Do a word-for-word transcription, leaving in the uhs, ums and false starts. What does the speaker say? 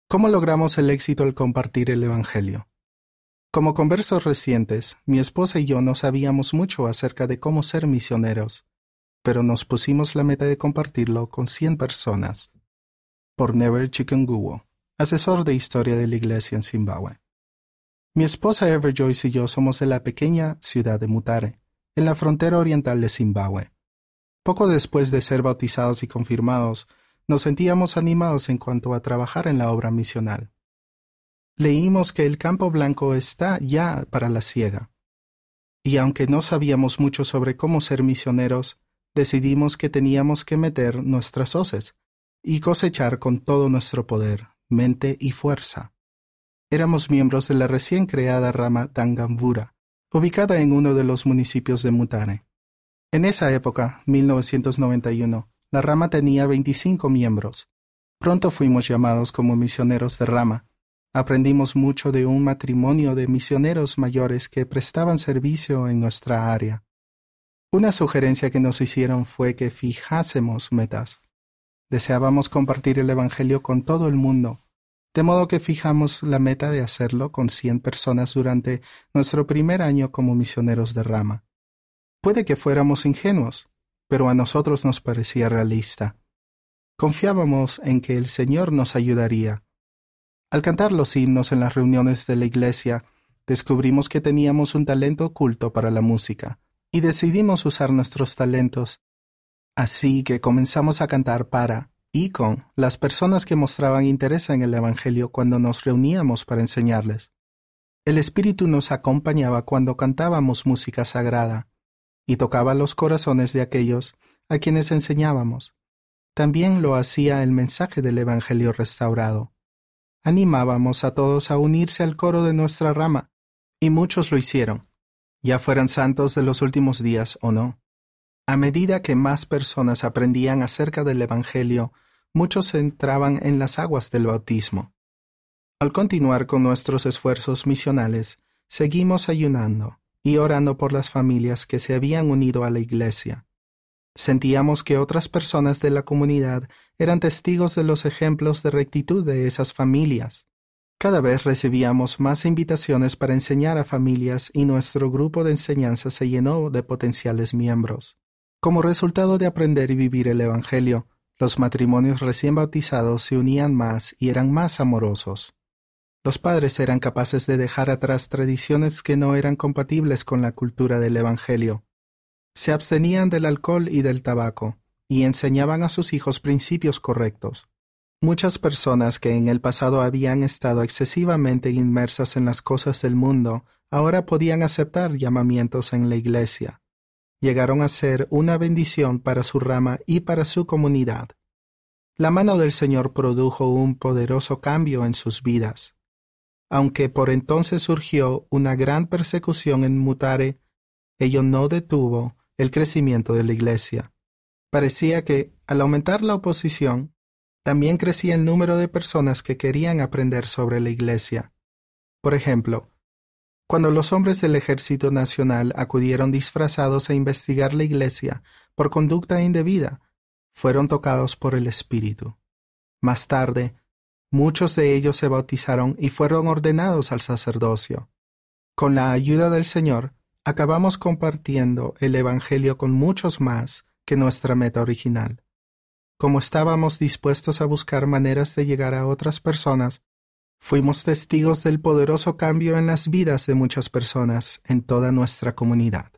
¿Cómo logramos el éxito al compartir el Evangelio? Como conversos recientes, mi esposa y yo no sabíamos mucho acerca de cómo ser misioneros, pero nos pusimos la meta de compartirlo con cien personas. Por Never Chikunguwo, asesor de historia de la iglesia en Zimbabue. Mi esposa Ever Joyce y yo somos de la pequeña ciudad de Mutare, en la frontera oriental de Zimbabue. Poco después de ser bautizados y confirmados, nos sentíamos animados en cuanto a trabajar en la obra misional. Leímos que el campo blanco está ya para la siega. Y aunque no sabíamos mucho sobre cómo ser misioneros, decidimos que teníamos que meter nuestras hoces y cosechar con todo nuestro poder, mente y fuerza. Éramos miembros de la recién creada rama Tangambura, ubicada en uno de los municipios de Mutare. En esa época, mil novecientos noventa y uno, la rama tenía veinticinco miembros. Pronto fuimos llamados como misioneros de rama. Aprendimos mucho de un matrimonio de misioneros mayores que prestaban servicio en nuestra área. Una sugerencia que nos hicieron fue que fijásemos metas. Deseábamos compartir el Evangelio con todo el mundo, de modo que fijamos la meta de hacerlo con cien personas durante nuestro primer año como misioneros de rama. Puede que fuéramos ingenuos, pero a nosotros nos parecía realista. Confiábamos en que el Señor nos ayudaría. Al cantar los himnos en las reuniones de la iglesia, descubrimos que teníamos un talento oculto para la música, y decidimos usar nuestros talentos. Así que comenzamos a cantar para y con las personas que mostraban interés en el Evangelio cuando nos reuníamos para enseñarles. El Espíritu nos acompañaba cuando cantábamos música sagrada, y tocaba los corazones de aquellos a quienes enseñábamos. También lo hacía el mensaje del Evangelio restaurado. Animábamos a todos a unirse al coro de nuestra rama, y muchos lo hicieron, ya fueran santos de los últimos días o no. A medida que más personas aprendían acerca del Evangelio, muchos entraban en las aguas del bautismo. Al continuar con nuestros esfuerzos misionales, seguimos ayunando y orando por las familias que se habían unido a la iglesia. Sentíamos que otras personas de la comunidad eran testigos de los ejemplos de rectitud de esas familias. Cada vez recibíamos más invitaciones para enseñar a familias y nuestro grupo de enseñanza se llenó de potenciales miembros. Como resultado de aprender y vivir el Evangelio, los matrimonios recién bautizados se unían más y eran más amorosos. Los padres eran capaces de dejar atrás tradiciones que no eran compatibles con la cultura del Evangelio. Se abstenían del alcohol y del tabaco, y enseñaban a sus hijos principios correctos. Muchas personas que en el pasado habían estado excesivamente inmersas en las cosas del mundo, ahora podían aceptar llamamientos en la iglesia. Llegaron a ser una bendición para su rama y para su comunidad. La mano del Señor produjo un poderoso cambio en sus vidas. Aunque por entonces surgió una gran persecución en Mutare, ello no detuvo el crecimiento de la iglesia. Parecía que, al aumentar la oposición, también crecía el número de personas que querían aprender sobre la iglesia. Por ejemplo, cuando los hombres del Ejército Nacional acudieron disfrazados a investigar la iglesia por conducta indebida, fueron tocados por el Espíritu. Más tarde, muchos de ellos se bautizaron y fueron ordenados al sacerdocio. Con la ayuda del Señor, acabamos compartiendo el Evangelio con muchos más que nuestra meta original. Como estábamos dispuestos a buscar maneras de llegar a otras personas, fuimos testigos del poderoso cambio en las vidas de muchas personas en toda nuestra comunidad.